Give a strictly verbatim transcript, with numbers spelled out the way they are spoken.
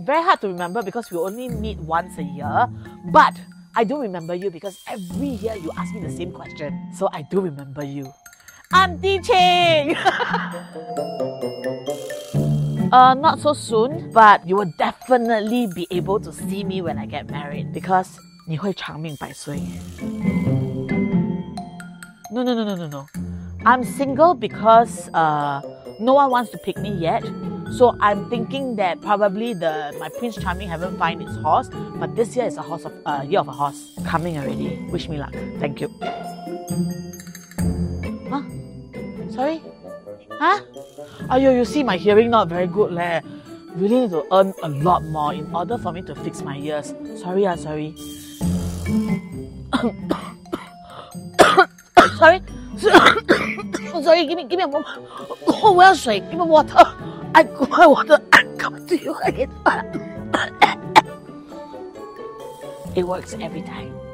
very hard to remember because we only meet once a year. But I do remember you because every year you ask me the same question. So I do remember you. Auntie Ching! uh, not so soon, but you will definitely be able to see me when I get married because 你会长命百岁. No, no, no, no, no, no. I'm single because uh, no one wants to pick me yet. So I'm thinking that probably the my Prince Charming haven't found his horse, but this year is a horse of uh, year of a horse coming already. Wish me luck. Thank you. Huh? Sorry? Huh? Ayo, you see my hearing not very good leh. Really need to earn a lot more in order for me to fix my ears. Sorry, ah, sorry. Sorry. Sorry, give me, give me a moment. Oh, well, sorry, give me water. I go my water. Come to you again. It works every time.